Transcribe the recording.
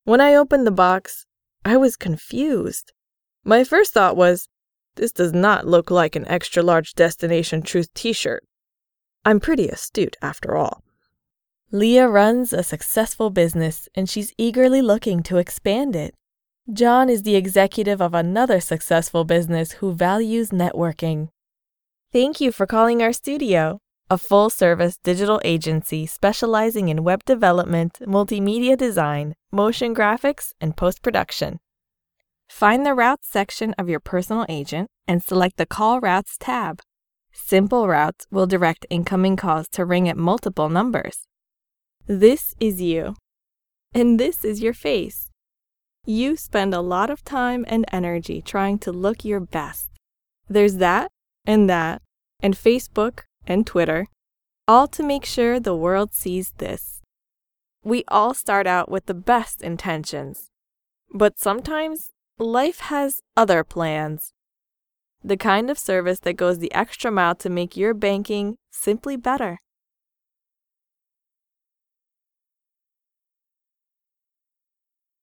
When I opened the box, I was confused. My first thought was, this does not look like an extra-large Destination Truth t-shirt. I'm pretty astute, after all. Leah runs a successful business, and she's eagerly looking to expand it. John is the executive of another successful business who values networking. Thank you for calling our studio, a full-service digital agency specializing in web development, multimedia design, motion graphics, and post-production. Find the Routes section of your personal agent and select the Call Routes tab. Simple Routes will direct incoming calls to ring at multiple numbers. This is you. And this is your face. You spend a lot of time and energy trying to look your best. There's that, and Facebook and Twitter, all to make sure the world sees this. We all start out with the best intentions, but sometimes life has other plans. The kind of service that goes the extra mile to make your banking simply better.